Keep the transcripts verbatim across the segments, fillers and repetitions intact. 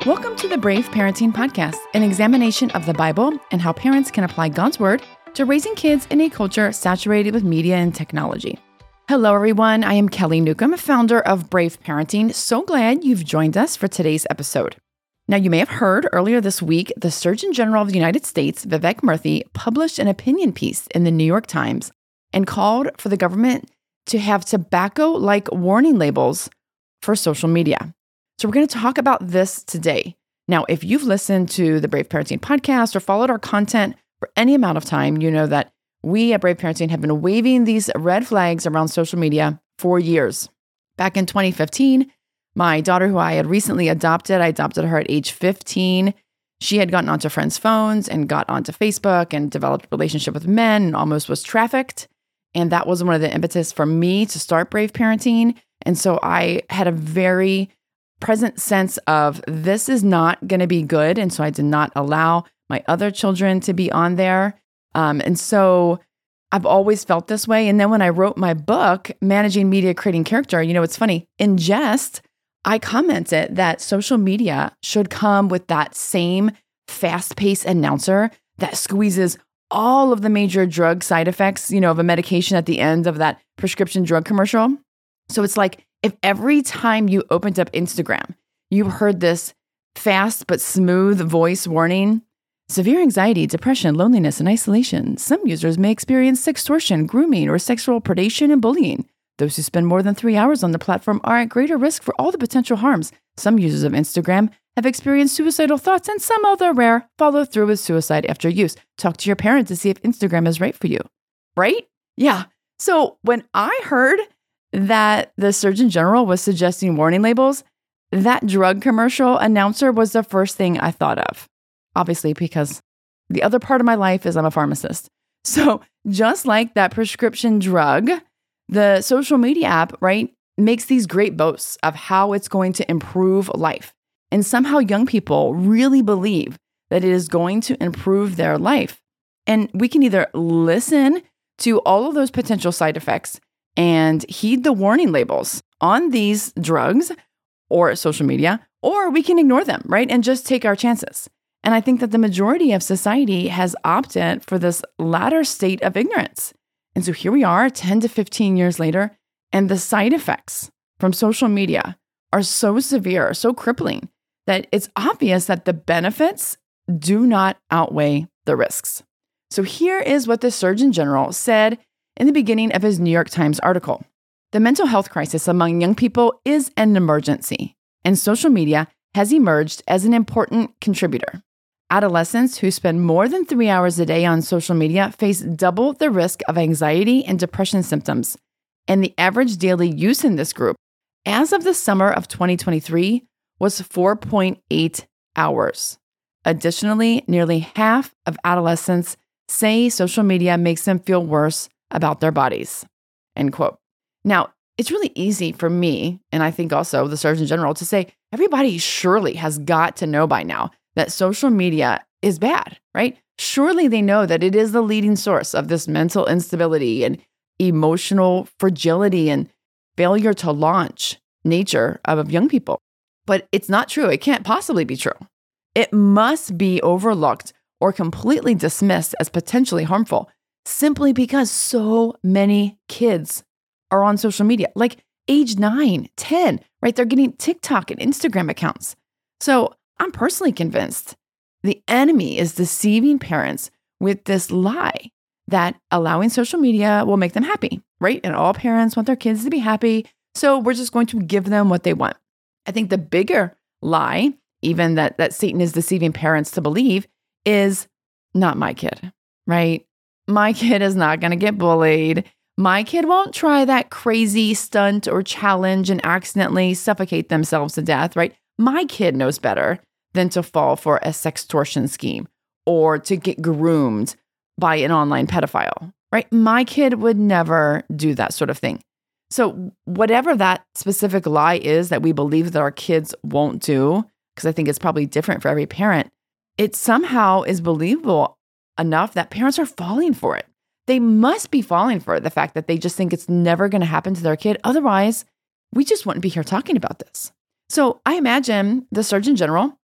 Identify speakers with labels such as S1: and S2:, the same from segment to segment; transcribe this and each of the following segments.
S1: Welcome to the Brave Parenting Podcast, an examination of the Bible and how parents can apply God's Word to raising kids in a culture saturated with media and technology. Hello, everyone. I am Kelly Newcomb, founder of Brave Parenting. So glad you've joined us for today's episode. Now, you may have heard earlier this week, the Surgeon General of the United States, Vivek Murthy, published an opinion piece in the New York Times and called for the government to have tobacco-like warning labels for social media. So we're going to talk about this today. Now, if you've listened to the Brave Parenting Podcast or followed our content for any amount of time, you know that we at Brave Parenting have been waving these red flags around social media for years. Back in twenty fifteen, my daughter, who I had recently adopted, I adopted her at age fifteen. She had gotten onto friends' phones and got onto Facebook and developed a relationship with men and almost was trafficked. And that was one of the impetus for me to start Brave Parenting. And so I had a very present sense of this is not going to be good. And so I did not allow my other children to be on there. Um, and so I've always felt this way. And then when I wrote my book, Managing Media Creating Character, you know, it's funny, in jest, I commented that social media should come with that same fast-paced announcer that squeezes all of the major drug side effects, you know, of a medication at the end of that prescription drug commercial. So it's like if every time you opened up Instagram, you heard this fast but smooth voice warning, severe anxiety, depression, loneliness, and isolation. Some users may experience sextortion, grooming, or sexual predation and bullying. Those who spend more than three hours on the platform are at greater risk for all the potential harms. Some users of Instagram have experienced suicidal thoughts, and some, although rare, follow through with suicide after use. Talk to your parent to see if Instagram is right for you. Right? Yeah. So when I heard that the Surgeon General was suggesting warning labels, that drug commercial announcer was the first thing I thought of. Obviously, because the other part of my life is I'm a pharmacist. So just like that prescription drug, the social media app, right, makes these great boasts of how it's going to improve life. And somehow young people really believe that it is going to improve their life. And we can either listen to all of those potential side effects and heed the warning labels on these drugs or social media, or we can ignore them, right, and just take our chances. And I think that the majority of society has opted for this latter state of ignorance. And so here we are ten to fifteen years later, and the side effects from social media are so severe, so crippling, that it's obvious that the benefits do not outweigh the risks. So here is what the Surgeon General said in the beginning of his New York Times article. The mental health crisis among young people is an emergency, and social media has emerged as an important contributor. Adolescents who spend more than three hours a day on social media face double the risk of anxiety and depression symptoms, and the average daily use in this group, as of the summer of twenty twenty-three, was four point eight hours. Additionally, nearly half of adolescents say social media makes them feel worse about their bodies, end quote. Now, it's really easy for me, and I think also the Surgeon General, to say everybody surely has got to know by now that social media is bad, right? Surely they know that it is the leading source of this mental instability and emotional fragility and failure to launch nature of young people. But it's not true. It can't possibly be true. It must be overlooked or completely dismissed as potentially harmful simply because so many kids are on social media, like age nine, ten, right? They're getting TikTok and Instagram accounts. So I'm personally convinced the enemy is deceiving parents with this lie that allowing social media will make them happy, right? And all parents want their kids to be happy. So we're just going to give them what they want. I think the bigger lie, even that, that Satan is deceiving parents to believe, is not my kid, right? My kid is not going to get bullied. My kid won't try that crazy stunt or challenge and accidentally suffocate themselves to death, right? My kid knows better than to fall for a sextortion scheme or to get groomed by an online pedophile, right? My kid would never do that sort of thing. So whatever that specific lie is that we believe that our kids won't do, because I think it's probably different for every parent, it somehow is believable enough that parents are falling for it. They must be falling for the fact that they just think it's never going to happen to their kid. Otherwise, we just wouldn't be here talking about this. So I imagine the Surgeon General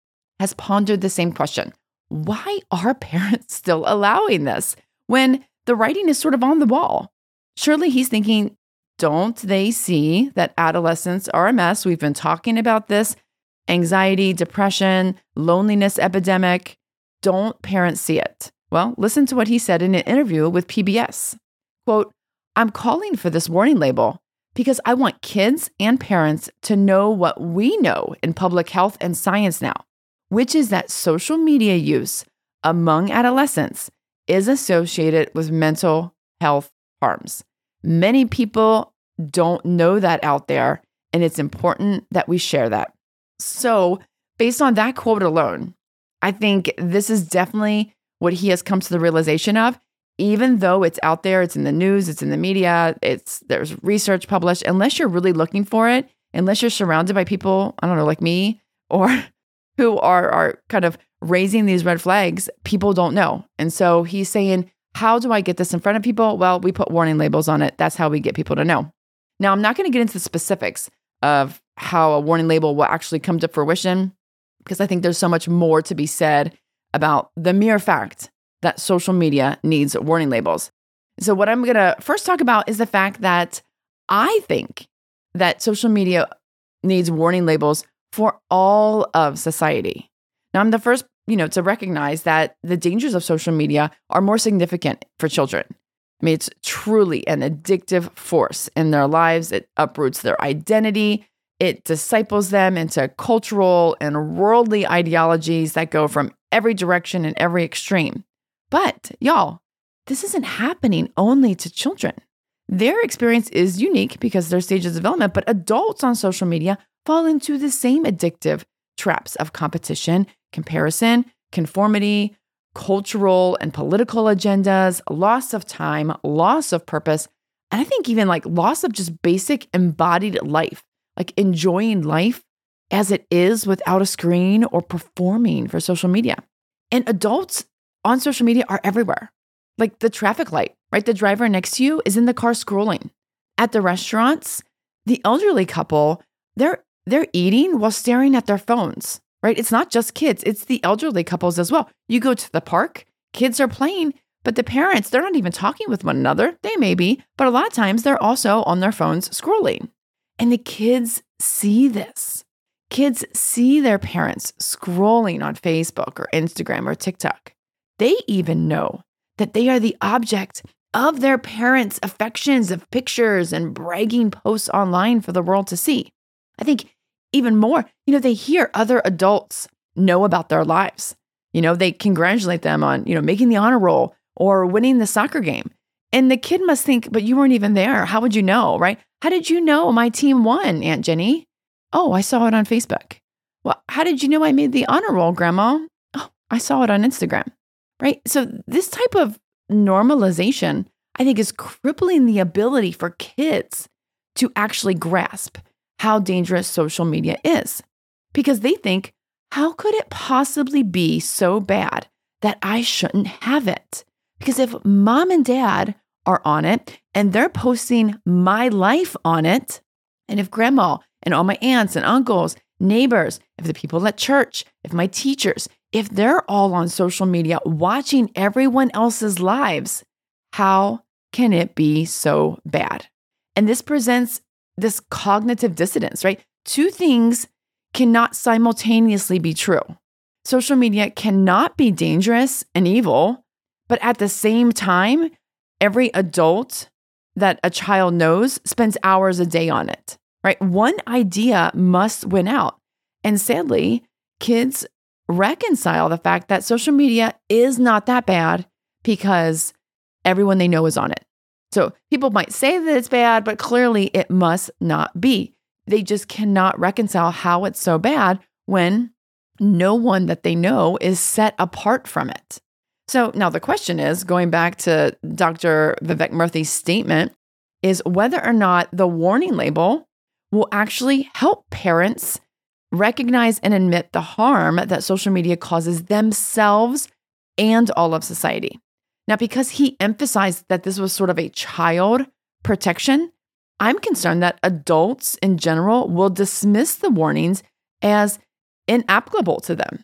S1: has pondered the same question. Why are parents still allowing this when the writing is sort of on the wall? Surely he's thinking, don't they see that adolescents are a mess? We've been talking about this anxiety, depression, loneliness epidemic. Don't parents see it? Well, listen to what he said in an interview with P B S. Quote, I'm calling for this warning label because I want kids and parents to know what we know in public health and science now, which is that social media use among adolescents is associated with mental health harms. Many people don't know that out there, and it's important that we share that. So, based on that quote alone, I think this is definitely what he has come to the realization of. Even though it's out there, it's in the news, it's in the media, it's there's research published, unless you're really looking for it, unless you're surrounded by people, I don't know, like me, or who are are kind of raising these red flags, people don't know. And so he's saying, how do I get this in front of people? Well, we put warning labels on it. That's how we get people to know. Now, I'm not going to get into the specifics of how a warning label will actually come to fruition, because I think there's so much more to be said about the mere fact that social media needs warning labels. So what I'm going to first talk about is the fact that I think that social media needs warning labels for all of society. Now, I'm the first, you know, to recognize that the dangers of social media are more significant for children. I mean, it's truly an addictive force in their lives. It uproots their identity. It disciples them into cultural and worldly ideologies that go from every direction and every extreme. But y'all, this isn't happening only to children. Their experience is unique because their stage of development, but adults on social media fall into the same addictive traps of competition, comparison, conformity, cultural and political agendas, loss of time, loss of purpose, and I think even like loss of just basic embodied life, like enjoying life as it is without a screen or performing for social media. And adults on social media are everywhere. Like the traffic light, right? The driver next to you is in the car scrolling. At the restaurants, the elderly couple, they're they're eating while staring at their phones, right? It's not just kids, it's the elderly couples as well. You go to the park, kids are playing, but the parents, they're not even talking with one another. They may be, but a lot of times they're also on their phones scrolling. And the kids see this. Kids see their parents scrolling on Facebook or Instagram or TikTok. They even know that they are the object of their parents' affections of pictures and bragging posts online for the world to see. I think even more, you know, they hear other adults know about their lives. You know, they congratulate them on, you know, making the honor roll or winning the soccer game. And the kid must think, but you weren't even there. How would you know, right? How did you know my team won, Aunt Jenny? Oh, I saw it on Facebook. Well, how did you know I made the honor roll, Grandma? Oh, I saw it on Instagram, right? So this type of normalization, I think, is crippling the ability for kids to actually grasp how dangerous social media is, because they think, how could it possibly be so bad that I shouldn't have it? Because if mom and dad are on it and they're posting my life on it, and if grandma and all my aunts and uncles, neighbors, if the people at church, if my teachers, if they're all on social media watching everyone else's lives, how can it be so bad? And this presents this cognitive dissonance, right? Two things cannot simultaneously be true. Social media cannot be dangerous and evil, but at the same time, every adult that a child knows spends hours a day on it, right? One idea must win out. And sadly, kids reconcile the fact that social media is not that bad because everyone they know is on it. So people might say that it's bad, but clearly it must not be. They just cannot reconcile how it's so bad when no one that they know is set apart from it. So now the question is, going back to Doctor Vivek Murthy's statement, is whether or not the warning label will actually help parents recognize and admit the harm that social media causes themselves and all of society. Now, because he emphasized that this was sort of a child protection, I'm concerned that adults in general will dismiss the warnings as inapplicable to them.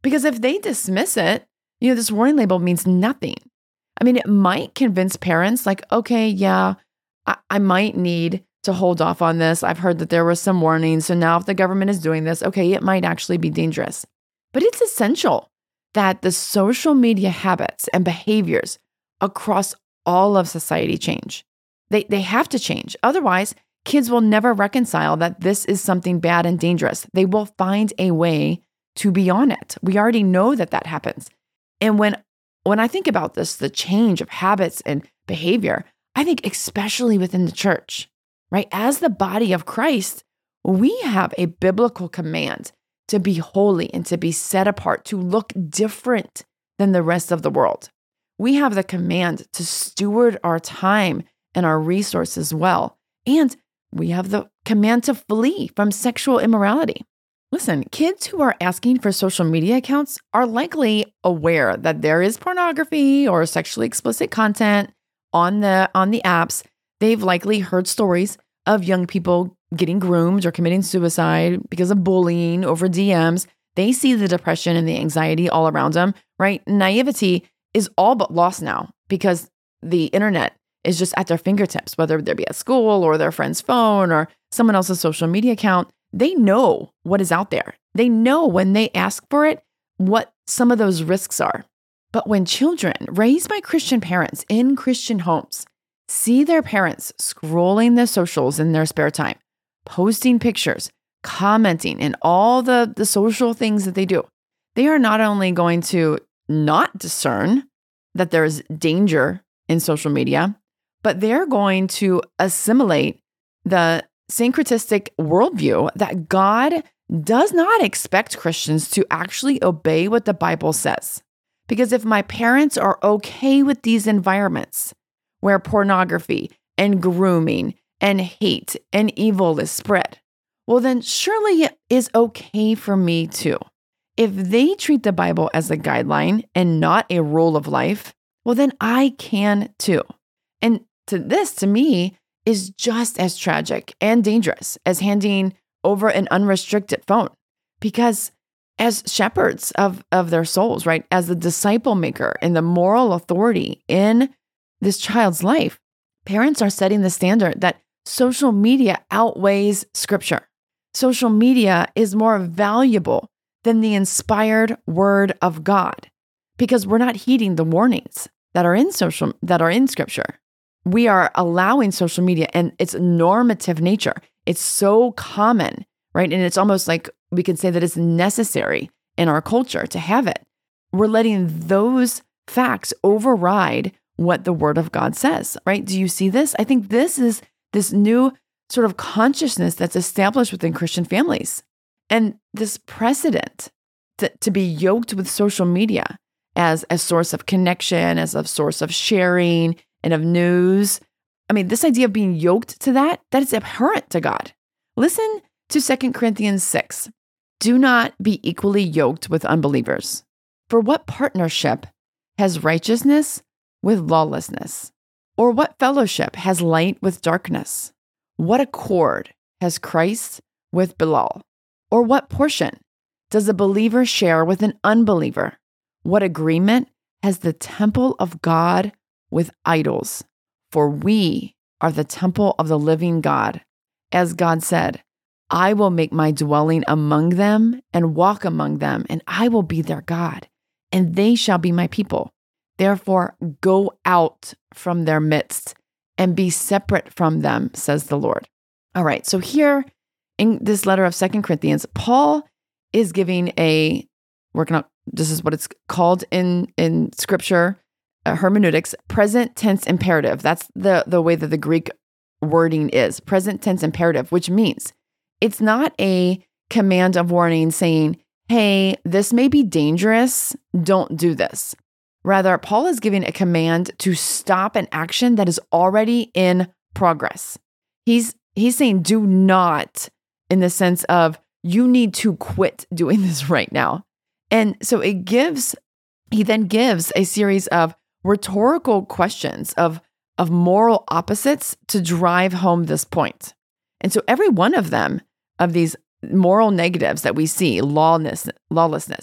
S1: Because if they dismiss it, you know, this warning label means nothing. I mean, it might convince parents like, okay, yeah, I, I might need to hold off on this. I've heard that there were some warnings. So now if the government is doing this, okay, it might actually be dangerous. But it's essential that the social media habits and behaviors across all of society change. They, they have to change. Otherwise, kids will never reconcile that this is something bad and dangerous. They will find a way to be on it. We already know that that happens. And when when I think about this, the change of habits and behavior, I think especially within the church, right? As the body of Christ, we have a biblical command to be holy and to be set apart, to look different than the rest of the world. We have the command to steward our time and our resources well. And we have the command to flee from sexual immorality. Listen, kids who are asking for social media accounts are likely aware that there is pornography or sexually explicit content on the on the apps. They've likely heard stories of young people getting groomed or committing suicide because of bullying over D Ms. They see the depression and the anxiety all around them, right? Naivety is all but lost now because the internet is just at their fingertips, whether they be at school or their friend's phone or someone else's social media account. They know what is out there. They know when they ask for it, what some of those risks are. But when children raised by Christian parents in Christian homes see their parents scrolling the socials in their spare time, posting pictures, commenting, and all the, the social things that they do, they are not only going to not discern that there's danger in social media, but they're going to assimilate the syncretistic worldview that God does not expect Christians to actually obey what the Bible says. Because if my parents are okay with these environments where pornography and grooming and hate and evil is spread, well, then surely it is okay for me too. If they treat the Bible as a guideline and not a rule of life, well, then I can too. And to this, to me, is just as tragic and dangerous as handing over an unrestricted phone. Because as shepherds of, of their souls, right, as the disciple maker and the moral authority in this child's life, parents are setting the standard that social media outweighs Scripture. Social media is more valuable than the inspired word of God because we're not heeding the warnings that are in social that are in Scripture. We are allowing social media and its normative nature. It's so common, right? And it's almost like we can say that it's necessary in our culture to have it. We're letting those facts override what the Word of God says, right? Do you see this? I think this is this new sort of consciousness that's established within Christian families. And this precedent to, to be yoked with social media as a source of connection, as a source of sharing, and of news. I mean, this idea of being yoked to that, that is abhorrent to God. Listen to Second Corinthians six. Do not be equally yoked with unbelievers. For what partnership has righteousness with lawlessness? Or what fellowship has light with darkness? What accord has Christ with Belial? Or what portion does a believer share with an unbeliever? What agreement has the temple of God with idols? For we are the temple of the living God. As God said, I will make my dwelling among them and walk among them, and I will be their God, and they shall be my people. Therefore, go out from their midst and be separate from them, says the Lord. All right, so here in this letter of Second Corinthians, Paul is giving a, we're gonna, this is what it's called in, in scripture, uh, hermeneutics, present tense imperative. That's the, the way that the Greek wording is, present tense imperative, which means it's not a command of warning saying, hey, this may be dangerous, don't do this. Rather, Paul is giving a command to stop an action that is already in progress. He's he's saying do not, in the sense of you need to quit doing this right now. And so it gives, he then gives a series of rhetorical questions of, of moral opposites to drive home this point. And so every one of them, of these moral negatives that we see, lawlessness, lawlessness,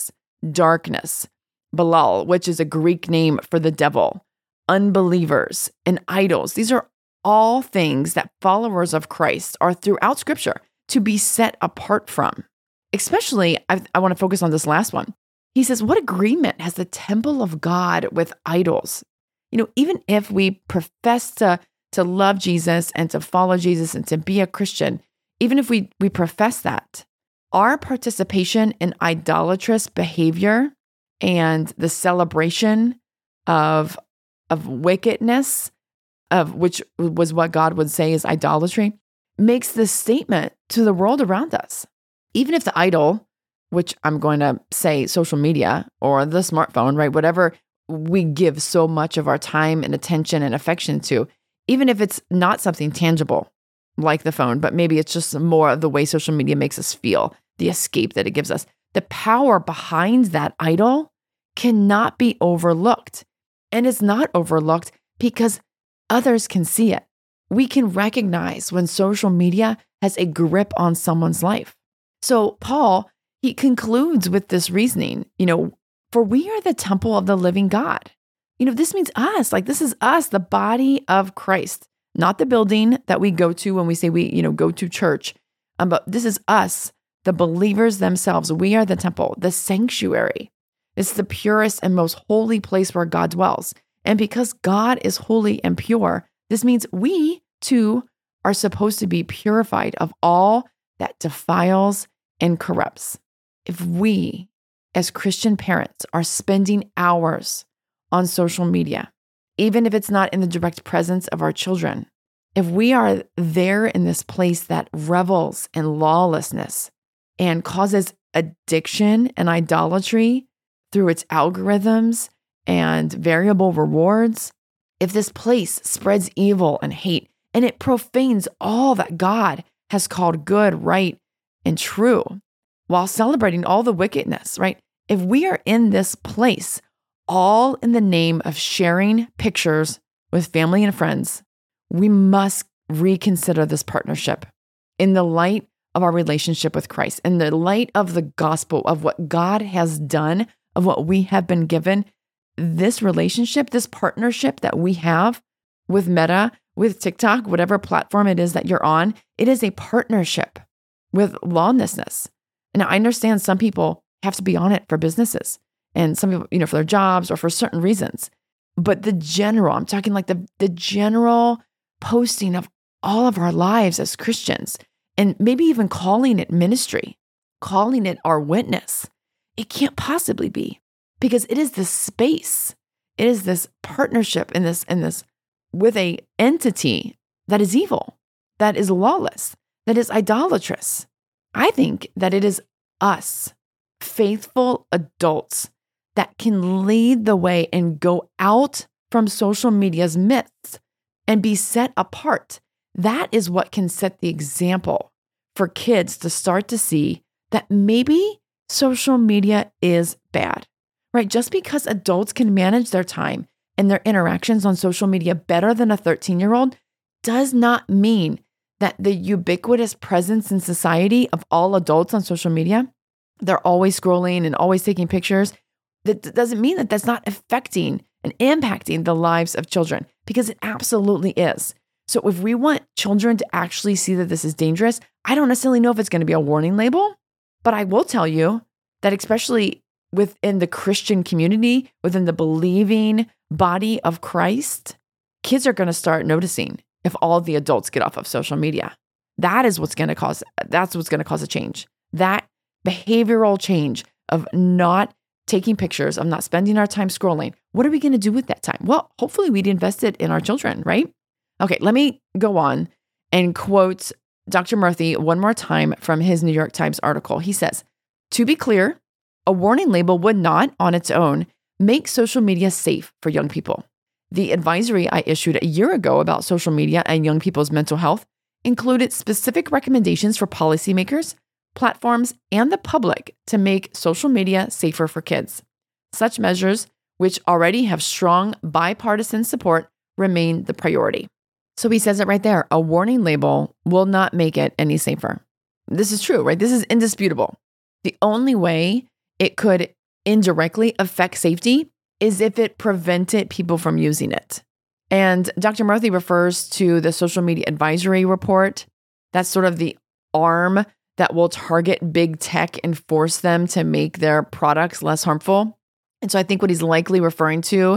S1: darkness, Belial, which is a Greek name for the devil, unbelievers, and idols. These are all things that followers of Christ are throughout Scripture to be set apart from. Especially, I, I want to focus on this last one. He says, what agreement has the temple of God with idols? You know, even if we profess to, to love Jesus and to follow Jesus and to be a Christian, even if we, we profess that, our participation in idolatrous behavior and the celebration of, of wickedness, of which was what God would say is idolatry, makes this statement to the world around us. Even if the idol, which I'm going to say social media or the smartphone, right, whatever we give so much of our time and attention and affection to, even if it's not something tangible like the phone, but maybe it's just more of the way social media makes us feel, the escape that it gives us. The power behind that idol cannot be overlooked. And it's not overlooked because others can see it. We can recognize when social media has a grip on someone's life. So Paul, he concludes with this reasoning, you know, for we are the temple of the living God. You know, this means us, like this is us, the body of Christ, not the building that we go to when we say we, you know, go to church. Um, but this is us, the believers themselves. We are the temple, the sanctuary. It's the purest and most holy place where God dwells. And because God is holy and pure, this means we too are supposed to be purified of all that defiles and corrupts. If we, as Christian parents, are spending hours on social media, even if it's not in the direct presence of our children, if we are there in this place that revels in lawlessness and causes addiction and idolatry through its algorithms and variable rewards, if this place spreads evil and hate and it profanes all that God has called good, right, and true, while celebrating all the wickedness, right? If we are in this place, all in the name of sharing pictures with family and friends, we must reconsider this partnership in the light of our relationship with Christ, in the light of the gospel, of what God has done, of what we have been given. This relationship, this partnership that we have with Meta, with TikTok, whatever platform it is that you're on, it is a partnership with lawlessness. And I understand some people have to be on it for businesses and some people, you know, for their jobs or for certain reasons. But the general, I'm talking like the, the general posting of all of our lives as Christians, and maybe even calling it ministry, calling it our witness, it can't possibly be, because it is this space, it is this partnership in this, in this with a entity that is evil, that is lawless, that is idolatrous. I think that it is us, faithful adults, that can lead the way and go out from social media's myths and be set apart. That is what can set the example for kids to start to see that maybe social media is bad, right? Just because adults can manage their time and their interactions on social media better than a thirteen-year-old does not mean that the ubiquitous presence in society of all adults on social media, they're always scrolling and always taking pictures. That doesn't mean that that's not affecting and impacting the lives of children, because it absolutely is. So if we want children to actually see that this is dangerous, I don't necessarily know if it's going to be a warning label, but I will tell you that especially within the Christian community, within the believing body of Christ, kids are going to start noticing if all the adults get off of social media. That is what's going to cause, that's what's going to cause a change. That behavioral change of not taking pictures, of not spending our time scrolling. What are we going to do with that time? Well, hopefully we'd invest it in our children, right? Okay, let me go on and quote Doctor Murthy one more time from his New York Times article. He says, to be clear, a warning label would not, on its own, make social media safe for young people. The advisory I issued a year ago about social media and young people's mental health included specific recommendations for policymakers, platforms, and the public to make social media safer for kids. Such measures, which already have strong bipartisan support, remain the priority. So he says it right there. A warning label will not make it any safer. This is true, right? This is indisputable. The only way it could indirectly affect safety is if it prevented people from using it. And Doctor Murthy refers to the Social Media Advisory Report. That's sort of the arm that will target big tech and force them to make their products less harmful. And so I think what he's likely referring to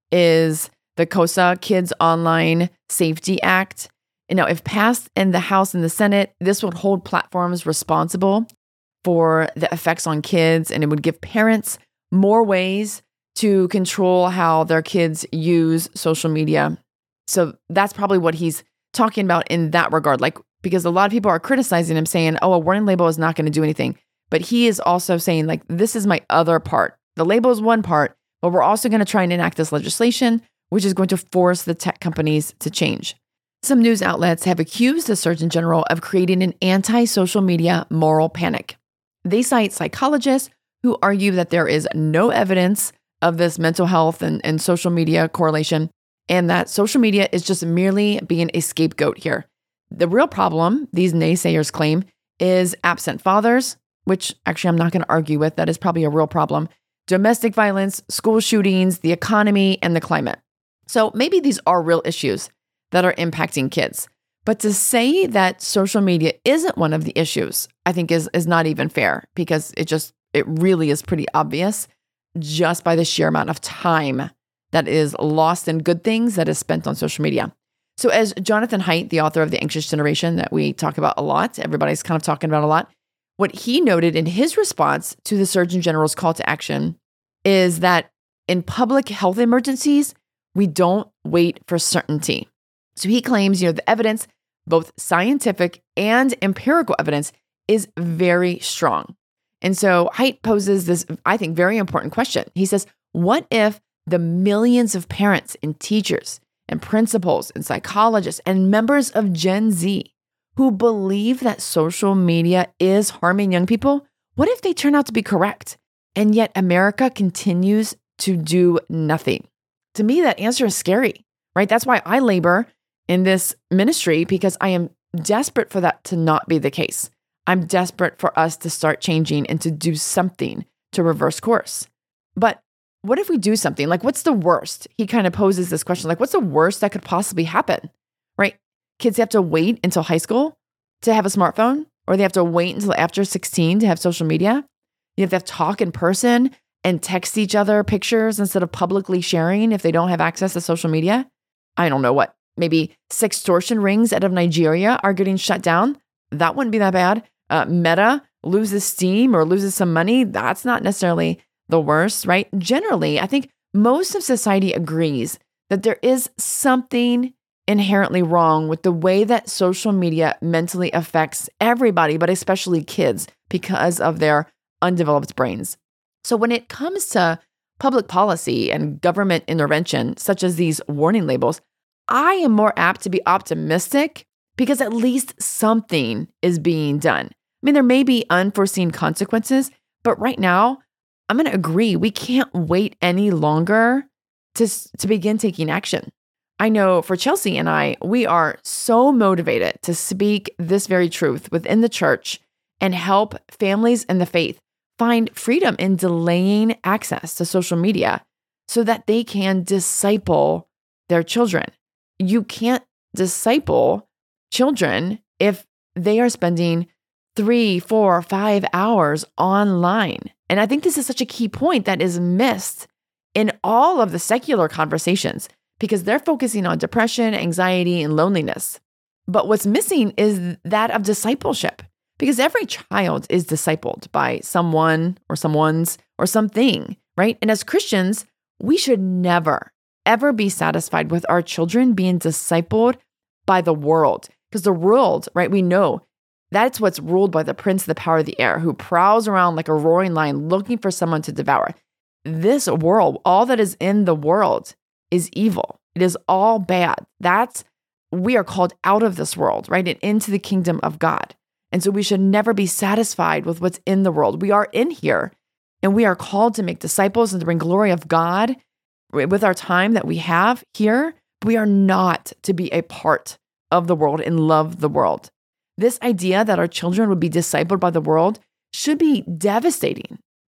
S1: is the KOSA, Kids Online Safety Act. You know, if passed in the House and the Senate, this would hold platforms responsible for the effects on kids, and it would give parents more ways to control how their kids use social media. So that's probably what he's talking about in that regard. Like, because a lot of people are criticizing him saying, oh, a warning label is not going to do anything. But he is also saying, like, this is my other part. The label is one part, but we're also going to try and enact this legislation, which is going to force the tech companies to change. Some news outlets have accused the Surgeon General of creating an anti-social media moral panic. They cite psychologists who argue that there is no evidence of this mental health and, and social media correlation, and that social media is just merely being a scapegoat here. The real problem, these naysayers claim, is absent fathers, which actually I'm not going to argue with. That is probably a real problem. Domestic violence, school shootings, the economy, and the climate. So maybe these are real issues that are impacting kids. But to say that social media isn't one of the issues, I think is, is not even fair, because it just, it really is pretty obvious just by the sheer amount of time that is lost in good things that is spent on social media. So as Jonathan Haidt, the author of The Anxious Generation that we talk about a lot, everybody's kind of talking about a lot, what he noted in his response to the Surgeon General's call to action is that in public health emergencies, we don't wait for certainty. So he claims, you know, the evidence, both scientific and empirical evidence, is very strong. And so Haidt poses this, I think, very important question. He says, what if the millions of parents and teachers and principals and psychologists and members of Gen Z who believe that social media is harming young people, what if they turn out to be correct? And yet America continues to do nothing. To me, that answer is scary, right? That's why I labor in this ministry, because I am desperate for that to not be the case. I'm desperate for us to start changing and to do something to reverse course. But what if we do something? Like, what's the worst? He kind of poses this question, like, what's the worst that could possibly happen, right? Kids have to wait until high school to have a smartphone, or they have to wait until after sixteen to have social media. You have to have talk in person and text each other pictures instead of publicly sharing if they don't have access to social media. I don't know what, maybe sextortion rings out of Nigeria are getting shut down. That wouldn't be that bad. Uh, Meta loses steam or loses some money. That's not necessarily the worst, right? Generally, I think most of society agrees that there is something inherently wrong with the way that social media mentally affects everybody, but especially kids, because of their undeveloped brains. So when it comes to public policy and government intervention, such as these warning labels, I am more apt to be optimistic because at least something is being done. I mean, there may be unforeseen consequences, but right now, I'm going to agree, we can't wait any longer to, to begin taking action. I know for Chelsea and I, we are so motivated to speak this very truth within the church and help families in the faith find freedom in delaying access to social media so that they can disciple their children. You can't disciple children if they are spending three, four, five hours online. And I think this is such a key point that is missed in all of the secular conversations because they're focusing on depression, anxiety, and loneliness. But what's missing is that of discipleship, because every child is discipled by someone or someone's or something, right? And as Christians, we should never, ever be satisfied with our children being discipled by the world, because the world, right, we know that's what's ruled by the prince of the power of the air, who prowls around like a roaring lion looking for someone to devour. This world, all that is in the world is evil. It is all bad. That's, we are called out of this world, right, and into the kingdom of God. And so we should never be satisfied with what's in the world. We are in here, and we are called to make disciples and to bring glory of God with our time that we have here. We are not to be a part of the world and love the world. This idea that our children would be discipled by the world should be devastating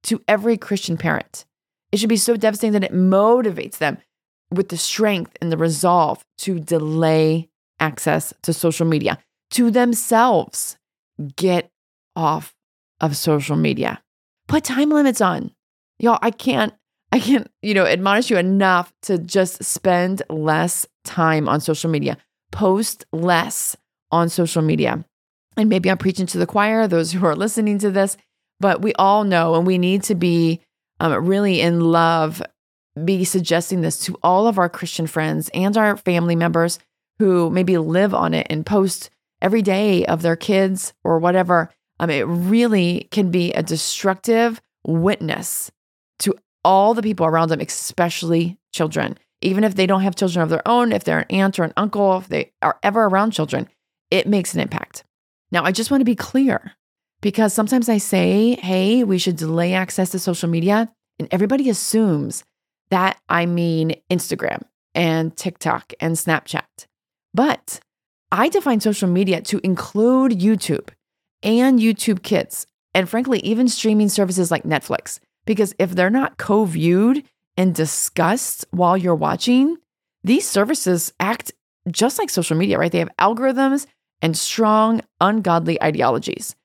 S1: to every Christian parent. It should be so devastating that it motivates them with the strength and the resolve to delay access to social media, to themselves. Get off of social media. Put time limits on. Y'all, I can't, I can't, you know, admonish you enough to just spend less time on social media. Post less on social media. And maybe I'm preaching to the choir, those who are listening to this, but we all know, and we need to be um, really in love, be suggesting this to all of our Christian friends and our family members who maybe live on it and post every day of their kids or whatever. Um, it really can be a destructive witness to all the people around them, especially children. Even if they don't have children of their own, if they're an aunt or an uncle, if they are ever around children, it makes an impact. Now, I just want to be clear because sometimes I say, hey, we should delay access to social media, and everybody assumes that I mean Instagram and TikTok and Snapchat. But I define social media to include YouTube and YouTube Kids, and frankly, even streaming services like Netflix. Because if they're not co-viewed and discussed while you're watching, these services act just like social media, right? They have algorithms and strong, ungodly ideologies.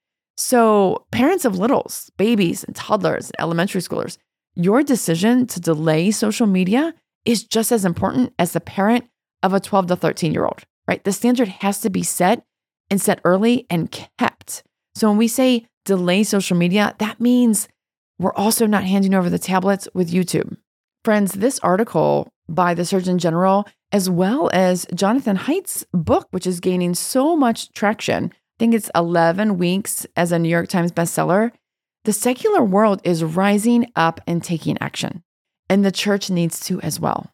S1: So parents of littles, babies and toddlers, and elementary schoolers, your decision to delay social media is just as important as the parent of a twelve to thirteen year old, right? The standard has to be set and set early and kept. So when we say delay social media, that means we're also not handing over the tablets with YouTube. Friends, this article by the Surgeon General, as well as Jonathan Haidt's book, which is gaining so much traction, I think it's eleven weeks as a New York Times bestseller. The secular world is rising up and taking action, and the church needs to as well.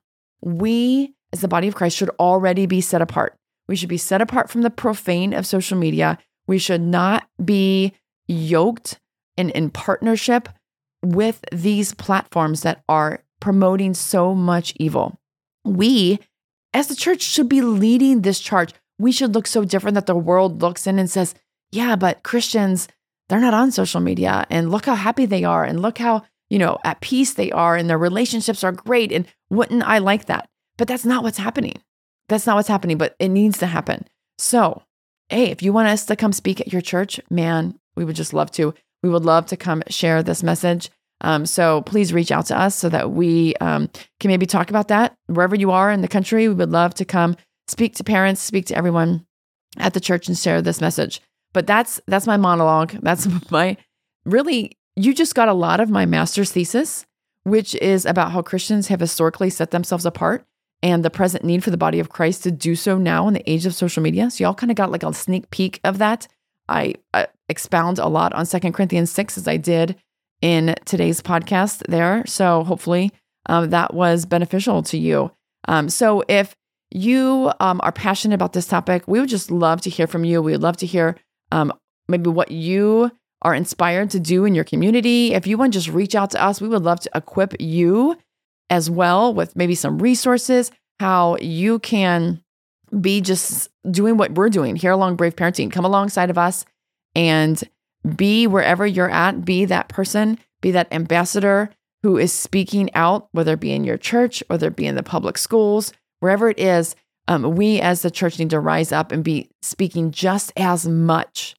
S1: We, as the body of Christ, should already be set apart. We should be set apart from the profane of social media. We should not be yoked and in partnership with these platforms that are promoting so much evil. We, as the church, should be leading this charge. We should look so different that the world looks in and says, yeah, but Christians, they're not on social media, and look how happy they are, and look how, you know, at peace they are, and their relationships are great, and wouldn't I like that? But that's not what's happening. That's not what's happening, but it needs to happen. So, hey, if you want us to come speak at your church, man, we would just love to. We would love to come share this message. Um, so please reach out to us so that we um, can maybe talk about that. Wherever you are in the country, we would love to come speak to parents, speak to everyone at the church and share this message. But that's that's my monologue. That's my, really, you just got a lot of my master's thesis, which is about how Christians have historically set themselves apart and the present need for the body of Christ to do so now in the age of social media. So y'all kind of got like a sneak peek of that. I uh, expound a lot on Second Corinthians six as I did in today's podcast there. So hopefully um, that was beneficial to you. Um, so if you um, are passionate about this topic, we would just love to hear from you. We would love to hear um, maybe what you are inspired to do in your community. If you want to just reach out to us, we would love to equip you as well with maybe some resources, how you can be just doing what we're doing here along Brave Parenting. Come alongside of us and be wherever you're at, be that person, be that ambassador who is speaking out, whether it be in your church, whether it be in the public schools, wherever it is. Um, we as the church need to rise up and be speaking just as much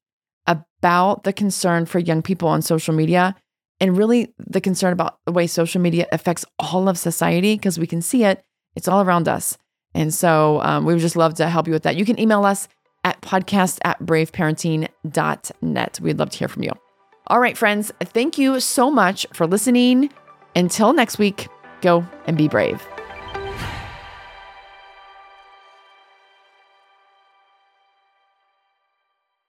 S1: about the concern for young people on social media and really the concern about the way social media affects all of society, because we can see it. It's all around us. And so um, we would just love to help you with that. You can email us at podcast at braveparenting dot net. We'd love to hear from you. All right, friends, thank you so much for listening. Until next week, go and be brave.